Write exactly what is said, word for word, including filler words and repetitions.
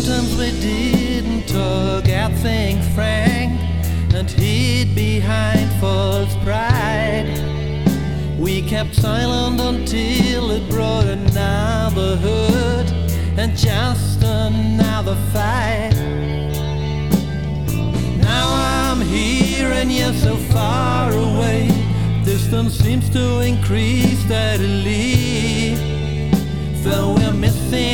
Sometimes we didn't talk, I think frank, and hid behind false pride. We kept silent until it brought another hurt and just another fight. Now I'm here and you're so far away. Distance seems to increase steadily, though we're missing